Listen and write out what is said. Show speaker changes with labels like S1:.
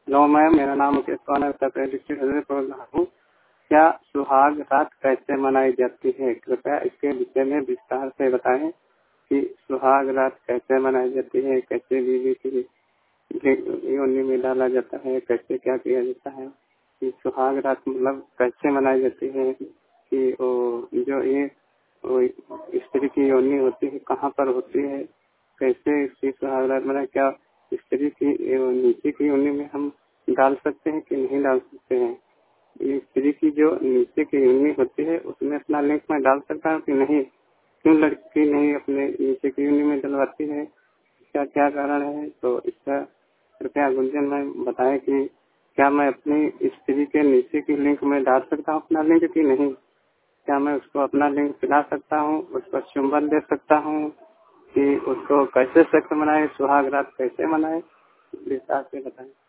S1: Hello ma'am, मेरा नाम मुकेश कुमार है, उत्तर प्रदेश डिस्ट्रिक्ट से बोल रहा हूँ। क्या सुहाग रात कैसे मनाई जाती है? कृपया इसके विषय में विस्तार से बताएं कि सुहाग रात कैसे मनाई जाती है, कैसे बीवी की योनि में डाला जाता है, कैसे क्या किया जाता है। कि सुहाग रात मतलब कैसे मनाई जाती है कि वो जो ये वो स्त्री की योनि होती है कहाँ पर होती है, कैसे इसकी सुहाग रात मनाए। क्या स्त्री की नीचे की योनि में हम डाल सकते हैं कि नहीं डाल सकते हैं? ये स्त्री की जो नीचे की योनि होती है उसमें अपना लिंक मैं डाल सकता हूँ कि नहीं? क्यों लड़की नहीं अपने नीचे की योनि में डलवाती है? इसका क्या कारण है? तो इसका कृपया गुंजन में बताएं कि क्या मैं अपनी स्त्री के नीचे की लिंक में डाल सकता हूँ अपना लिंक कि नहीं? क्या मैं उसको अपना लिंक पिला सकता हूँ, उसको चुंबन दे सकता हूँ कि उसको कैसे सेक्स मनाए, सुहाग रात कैसे मनाए, विस्तार से बताएं।